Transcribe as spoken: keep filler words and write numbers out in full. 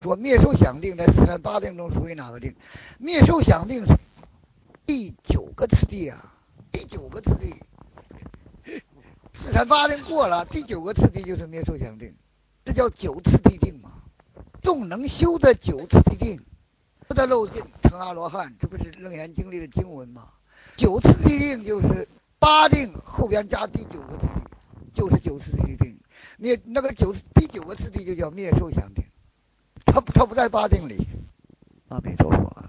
说灭受想定在四禅八定中属于哪个定？灭受想定是第九个次第啊，第九个次第。四禅八定过了，第九个次第就是灭受想定，这叫九次第定嘛。纵能修的九次第定，不得漏尽成阿罗汉，这不是楞严经里的经文吗？九次第定就是八定后边加第九个次第，就是九次第定。灭那个九第九个次第就叫灭受想定，它它不在八定里。阿弥陀佛。